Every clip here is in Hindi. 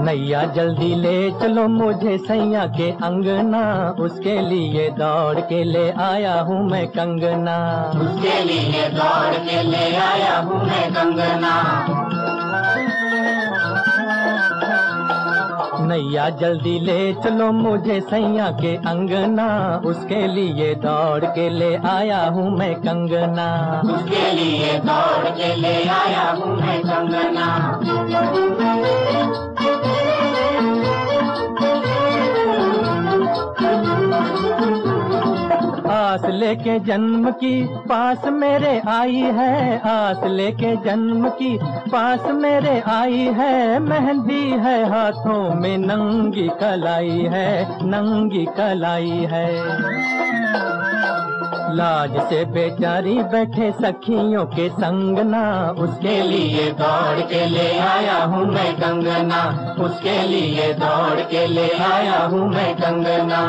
नैया जल्दी ले चलो मुझे सैया के अंगना, उसके लिए दौड़ के ले आया हूँ मैं कंगना। उसके लिए दौड़ के ले आया हूँ मैं कंगना। नैया जल्दी ले चलो मुझे सैया के अंगना, उसके लिए दौड़ के ले आया हूँ मैं कंगना। उसके लिए दौड़ के ले आया हूँ मैं कंगना। आस लेके जन्म की पास मेरे आई है, आस लेके जन्म की पास मेरे आई है, मेहंदी है हाथों में नंगी कलाई है, नंगी कलाई है। लाज से बेचारी बैठे सखियों के संग ना, उसके लिए दौड़ के ले आया हूँ मैं कंगना। उसके लिए दौड़ के ले आया हूँ मैं कंगना।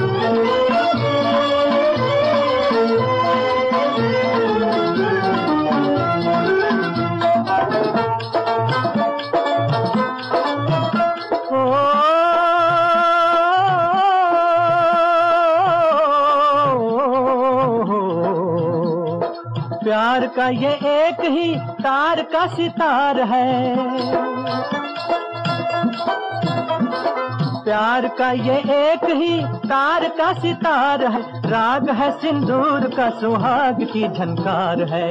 प्यार का ये एक ही तार का सितार है, प्यार का ये एक ही तार का सितार है, राग है सिंदूर का सुहाग की झनकार है।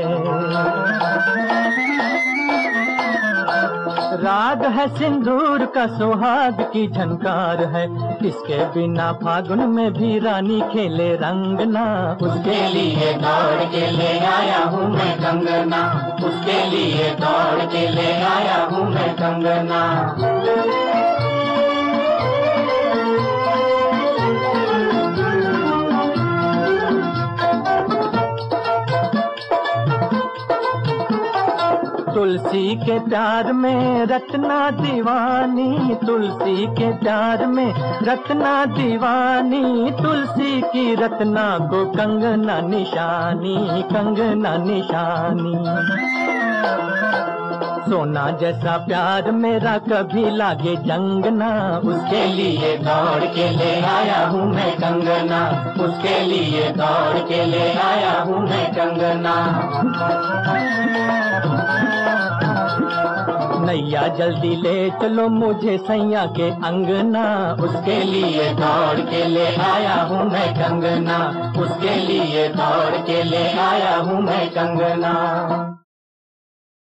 राग है सिंदूर का सुहाग की झनकार है, इसके बिना फागुन में भी रानी खेले रंग ना। उसके लिए दौड़ के ले आया हूँ मैं कंगना। उसके लिए दौड़ के ले आया हूँ मैं कंगना। तुलसी के प्यार में रत्ना दीवानी, तुलसी के प्यार में रत्ना दीवानी, तुलसी की रत्ना को कंगना निशानी, कंगना निशानी। सोना जैसा प्यार मेरा कभी लागे जंग ना, उसके लिए दौड़ के ले आया हूँ मैं कंगना। उसके लिए दौड़ के ले आया हूँ मैं कंगना। नैया जल्दी ले चलो मुझे सैया के अंगना, उसके लिए दौड़ के ले आया हूँ मैं कंगना। उसके लिए दौड़ के ले आया हूँ मैं कंगना।